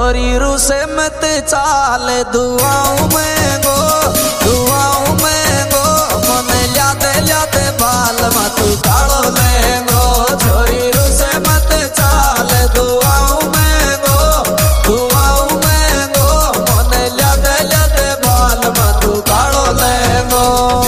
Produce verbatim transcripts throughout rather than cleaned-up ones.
छोरी रू से मत चाल दुआओं में गो दुआओं में गो मने ल्याते ल्याते बाल मा तू कालो लेंगो छोरी रू से मत चाल दुआओं में गो दुआओं में गो मने ल्याते ल्याते बाल मा तू कालो लेंगो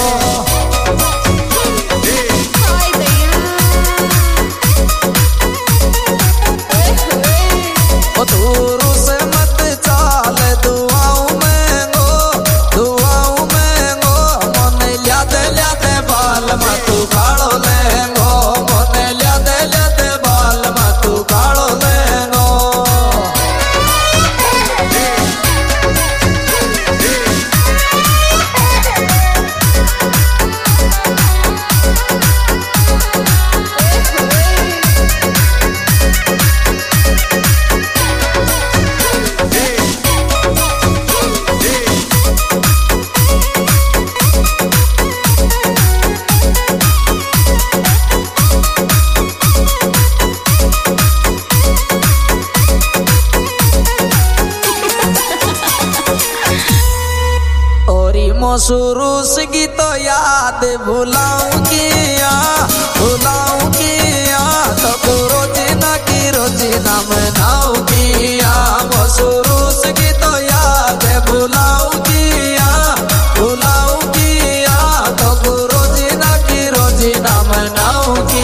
शुरू से तो याद भुलाऊंगी भुलाऊंगी तो रोजीना की रोजीना मनाऊंगी शुरू से तो याद भुलाऊंगी भुलाऊंगी तो रोजीना की रोजीना मनाऊंगी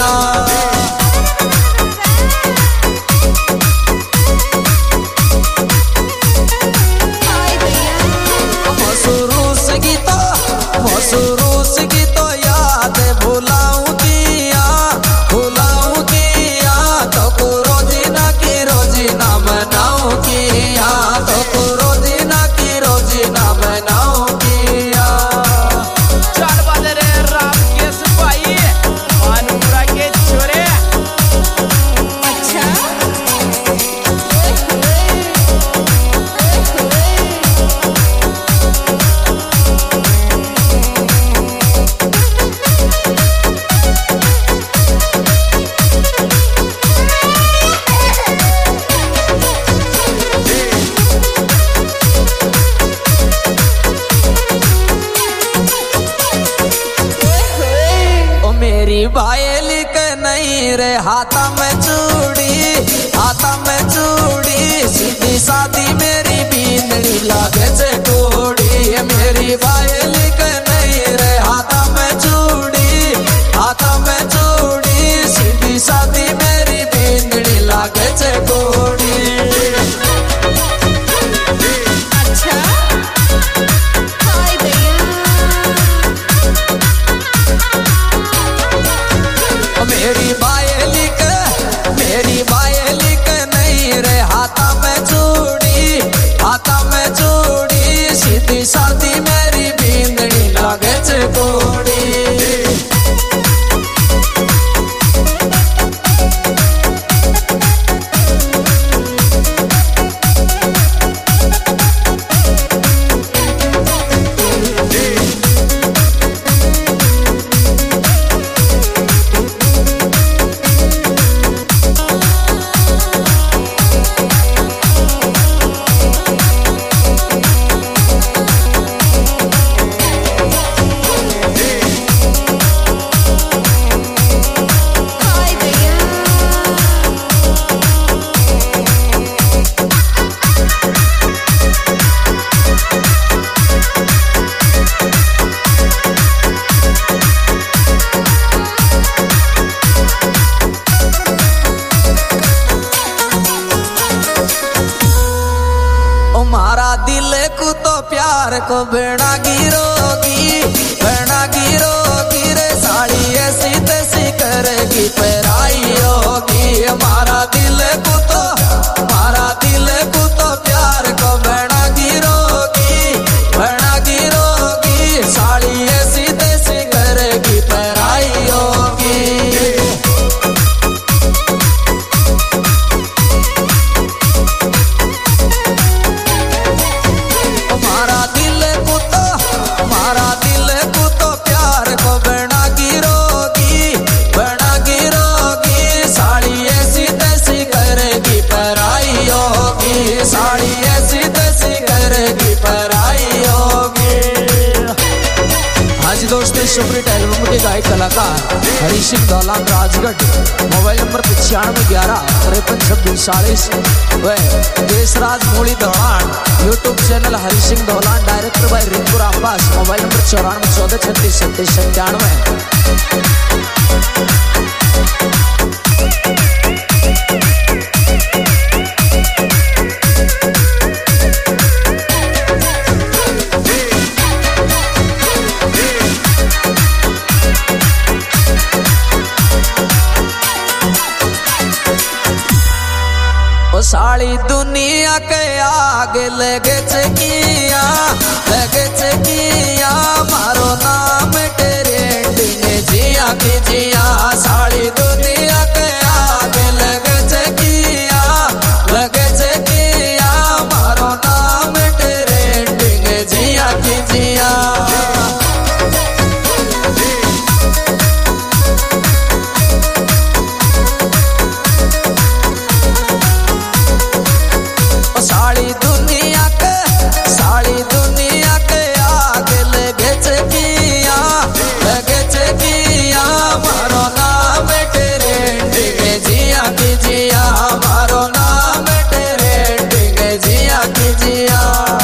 शुरू से तो याद भुलाऊंगी भुलाऊंगी तो रोजीना की रोजीना मनाऊंगी तो रोजीना की रोजीना मनाऊंगी चार बाजे रे राम के सिपाही मानपुरा के छोरे अच्छा बायली के नहीं रे हाथा में चूड़ी हाथा में चूड़ी सीधी सादी मेरी बींदड़ी लागे से कोड़ी मेरी बायली के नहीं रे हाथा में चूड़ी हाथा में चूड़ी सीधी सादी मेरी बींदड़ी लागे से कोड़ी मेरी बायली के मेरी बायली के नहीं रे हाथा में चूड़ी हाथा में चूड़ी सीधी सादी मेरी बींदड़ी लागे से कोड़ी दिल को तो प्यार को बेड़ा गिरोगी बेड़ा गिरोगी रे साड़ी ऐसी तैसी करेगी पराई होगी हमारा दिल को तो हमारा दिल को तो प्यार को बेड़ा गिरोगी बेड़ा गिरोगी साड़ी ऐसी तैसी करेगी पराई होगी para जी दोस्तों, सुपरहिट एल्बम के गायक कलाकार हरि सिंह दौलान राजगढ़, मोबाइल नंबर पचानवे ग्यारह तिरपन छब्बीस चालीस। व Deshraj Muli Daulan, YouTube channel Hari Singh Daulan, director भाई रिंकू रामपास, मोबाइल नंबर चौरानवे चौदह छत्तीस सत्तीस सत्तानवे। सारी दुनिया के आगे लगे किया लगे किया मारो नाम ट्रेंडिंग जिया की जिया। सारी दुनिया के आगे लगे किया लगे किया मारो नाम ट्रेंडिंग जिया की जिया। सारी दुनिया के सारी दुनिया के आगे लगे किया लगे किया मारो नाम ट्रेंडिंग जिया की जिया मारो नाम ट्रेंडिंग जिया की जिया।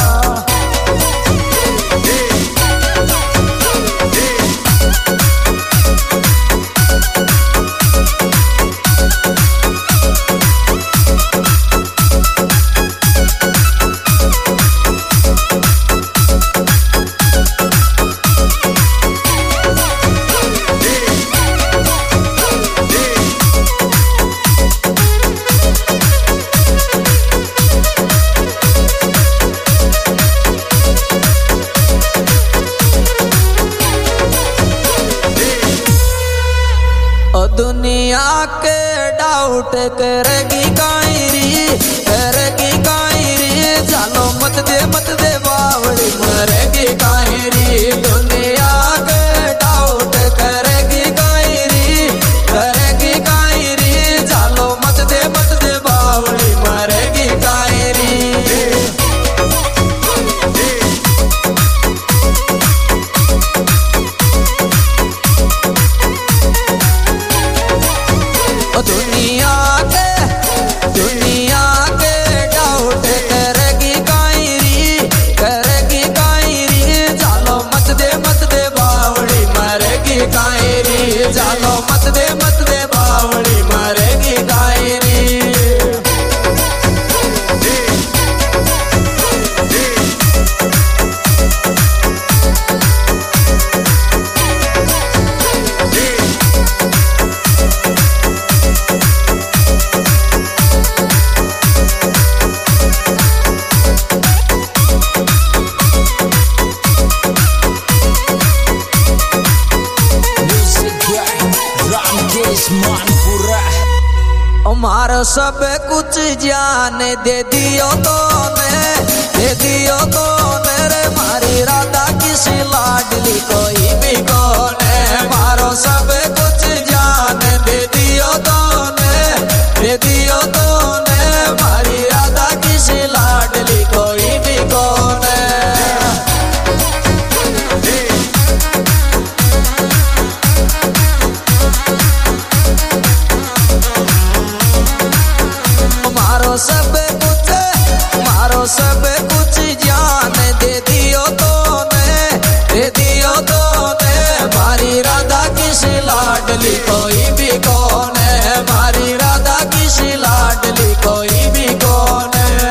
दुनिया के डाउट करेगी कायरी करेगी कायरी जानो मत दे मत दे बावड़ी मरेगी कायरी। दुनिया के डाउट करेगी कायरी करेगी कायरी जानो मत दे मत दे बावड़ी मरेगी कायरी। दुनिया के दुनिया के डाउट करेगी कायरी करेगी कायरी जानो मत दे मत दे बावड़ी मरेगी कायरी जानो मत दे मत दे बावड़ी मरेगी कायरी। मारो सब कुछ जान दे दियो तो ने दे दियो तो मेरे मारी राधा किसी लाडली कोई भी कौन है। मारो सब कुछ जान दे दियो तो ने दे दियो तो ने मारी राधा किसी लाडली कोई भी कौन है। मारो सब कुछ मारो सब कुछ जान दे दियो तो ने दे दियो तो ने मारी राधा किसी लाडली कोई भी कौन है। मारी राधा किसी लाडली कोई भी कौन है।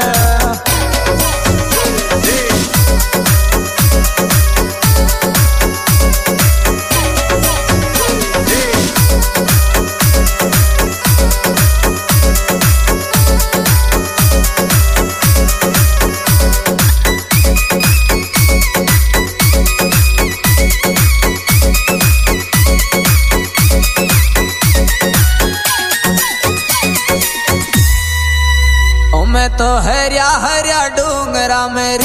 मैं तो हरिया हरिया डूंगरा में